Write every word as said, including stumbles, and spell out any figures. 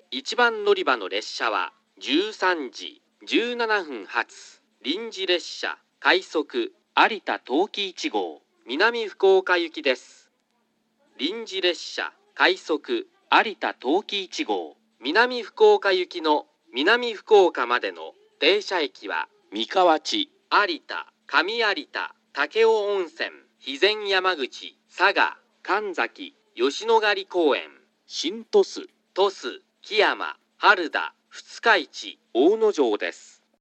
一番乗り場の列車はじゅうさんじじゅうななふん発臨時列車快速有田冬季いち号南福岡行きです。臨時列車快速有田冬季いち号南福岡行きの南福岡までの停車駅は三河内、有田、上有田、武雄温泉、肥前山口、佐賀、神崎、吉野ヶ里公園、新鳥栖、鳥栖、木山、原田、二日市、大野城です。